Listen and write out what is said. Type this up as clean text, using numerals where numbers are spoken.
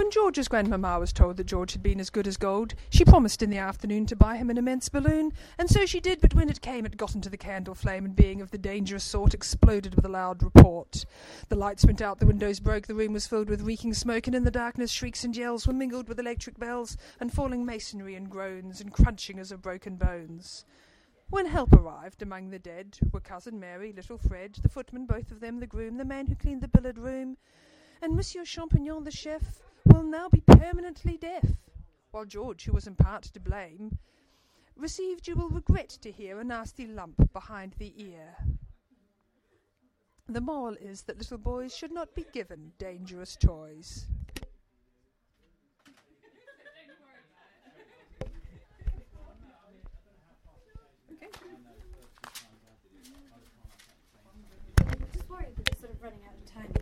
When George's grandmamma was told that George had been as good as gold, she promised in the afternoon to buy him an immense balloon, and so she did, but when it came it got into the candle flame, and being of the dangerous sort, exploded with a loud report. The lights went out, the windows broke, the room was filled with reeking smoke, and in the darkness shrieks and yells were mingled with electric bells, and falling masonry and groans, and crunching as of broken bones. When help arrived, among the dead were Cousin Mary, little Fred, the footman, both of them, the groom, the man who cleaned the billiard room, and Monsieur Champignon, the chef, will now be permanently deaf, while George, who was in part to blame, received, you will regret to hear, a nasty lump behind the ear. The moral is that little boys should not be given dangerous toys. Just worried that it's sort of running out of time.